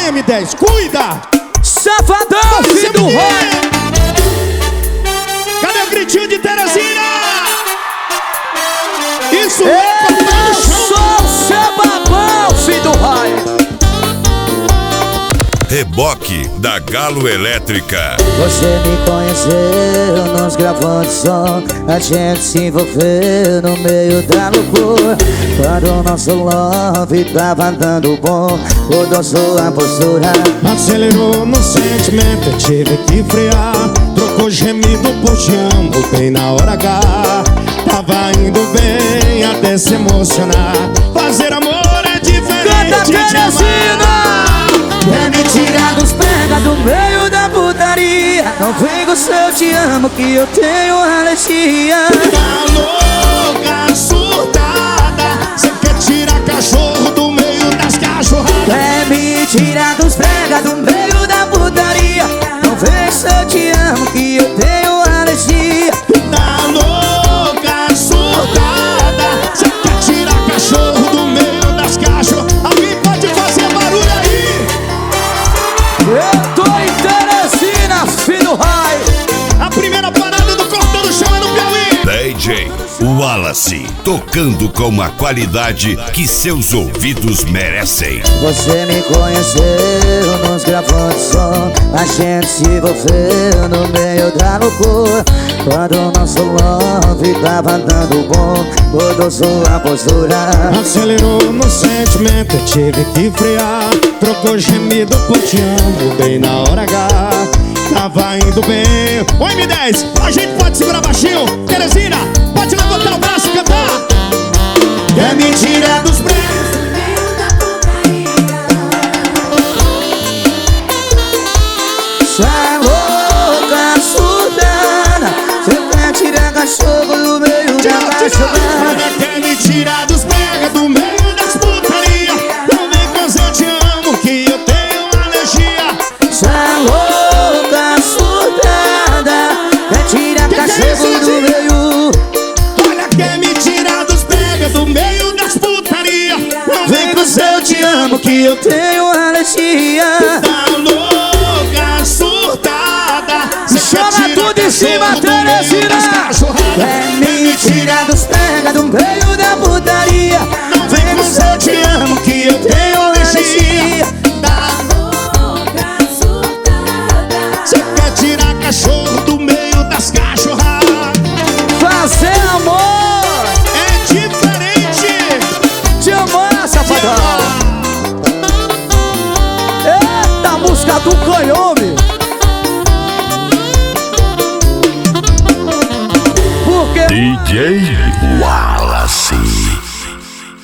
M10, cuida! Safadão, filho do Roy. Cadê o gritinho de Teresina? Isso é Eu sou o seu babão, filho do Roy. Reboque da Galo Elétrica. Você me conheceu nos gravando som, a gente se envolveu no meio da loucura. Quando o nosso love tava dando bom, mudou sua postura. Acelerou no sentimento, eu tive que frear. Trocou gemido por te amo, bem na hora H. Tava indo bem até se emocionar. Fazer amor é diferente. Canta, Teresina! Quer me tirar dos pega do meio da putaria. Não vem com seu te amo que eu tenho alergia. Tá louca, surtada, cê quer tirar cachorro do meio das cachorradas. Quer me tirar dos pega do meio da putaria. Não vem com seu te amo que eu tenho alergia. Tá louca, surtada, cê quer tirar cachorro do meio das cachorradas. Alguém pode fazer barulho aí? Eu tô em Teresina, filho do Roy. A primeira parada do Cortando Chão é no Piauí. DJ Wallace, tocando com a qualidade que seus ouvidos merecem. Você me conheceu nos gravando som, a gente se envolveu no meio da loucura. Quando o nosso love tava dando bom, mudou sua postura. Acelerou no sentimento, eu tive que frear. Trocou gemido por te amo, bem na hora H. Tava indo bem. Ô M10, a gente pode segurar baixinho. Teresina, pode levantar o braço e cantar. É mentira dos preços. Cê é louca, surtada, cê quer tirar cachorro do meio da cachorrada. Quer me tirar dos pega do meio das putaria. Não vem com eu te amo que eu tenho alergia. Cê é louca, surtada, quer tirar cachorro do meio. Olha, quer me tirar dos pega do meio das putaria. Não vem com Eu te amo que eu tenho alergia. Tá louca, surtada, Chama tudo em cima, Teresina. Quer me tirar dos pega do meio da putaria. Não vem com eu te amo que eu tenho alergia. Tá Louca, surtada. Você quer tirar cachorro do meio das cachorradas. Fazer amor. É diferente. Te amar, safadão. Eita, música do canhome. Porque DJ Wallace.